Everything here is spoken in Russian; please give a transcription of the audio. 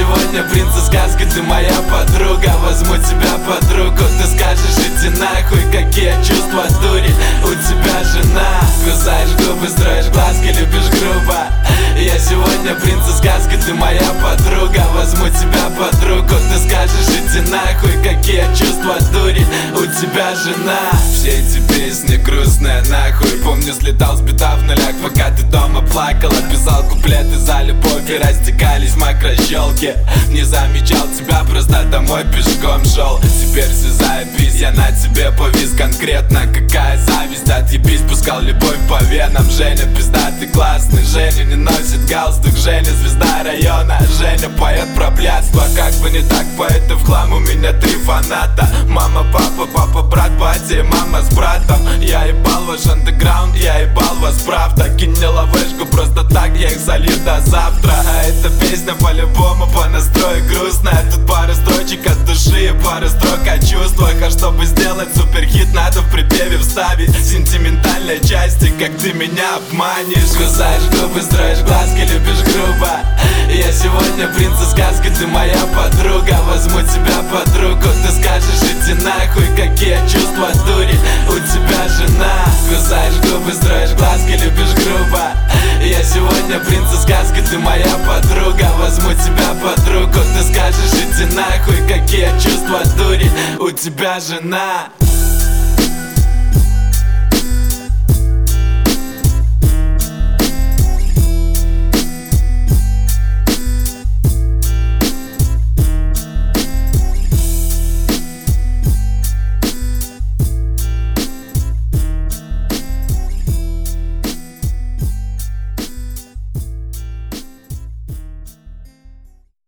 сегодня принц из сказки, ты моя подруга. Возьму тебя под руку, ты скажешь иди нахуй. Какие чувства, дури, у тебя жена. Кусаешь губы, строишь глазки, любишь грубо. Я сегодня принц из сказки, ты моя подруга. Возьму тебя под руку, ты скажешь иди нахуй. Какие чувства, дури, у тебя жена. Все эти песни грустные нахуй. Помню, слетал с бита в нулях, пока ты дома плакала. Писал куплеты за любовь и растекались макрощелки. Не замечал тебя, просто домой пешком шел. Теперь все заебись, я на тебе повис. Конкретно какая зависть, отъебись. Пускал любовь по венам. Женя пиздатый, классный. Женя не носит галстук. Женя звезда района. Женя поет про блядство. Как бы не так, поэты в хлам. У меня 3 фаната. Мама, папа, папа, брат, батя и мама с братом. Я ебал ваш андеграунд, я ебал вас правда. Кинь мне ловешку просто так, я их залью до завтра. А эта песня по-любому по настрою грустная. Тут пара строчек от души и пара строк о чувствах. А чтобы сделать суперхит, надо в припеве вставить сентиментальной части, как ты меня обманешь. Кусаешь губы, строишь глазки, любишь грубо. Я сегодня принц из сказки, ты моя подруга. Возьму тебя под руку, ты скажешь иди нахуй. Какие чувства, дури, у тебя жена. Кусаешь губы, строишь глазки, любишь грубо. Я сегодня принц из сказки, ты моя подруга. Возьму тебя под руку, ты скажешь иди нахуй. Какие чувства, дури, у тебя жена.